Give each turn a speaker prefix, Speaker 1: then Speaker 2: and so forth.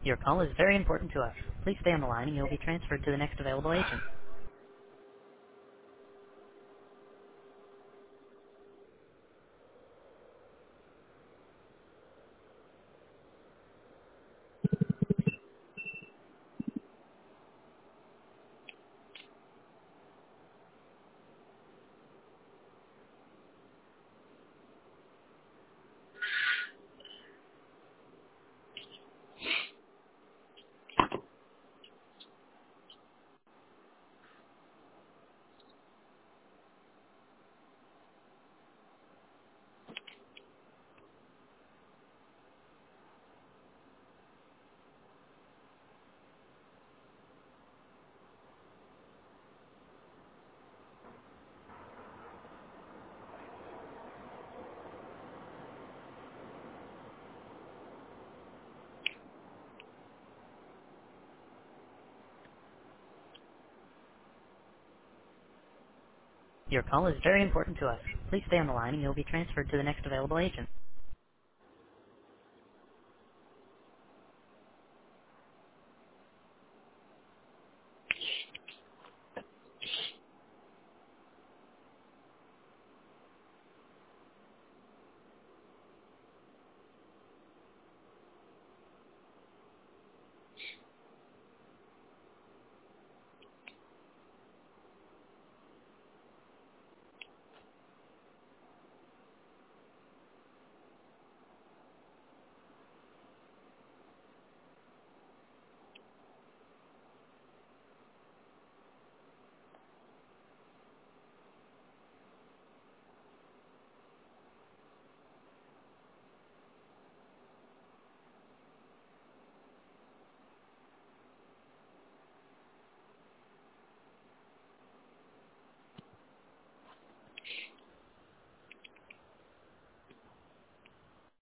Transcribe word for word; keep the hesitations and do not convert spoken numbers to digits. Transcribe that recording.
Speaker 1: Your call is very important to us. Please stay on the line and you'll be transferred to the next available agent. Your call is very important to us. Please stay on the line and you'll be transferred to the next available agent.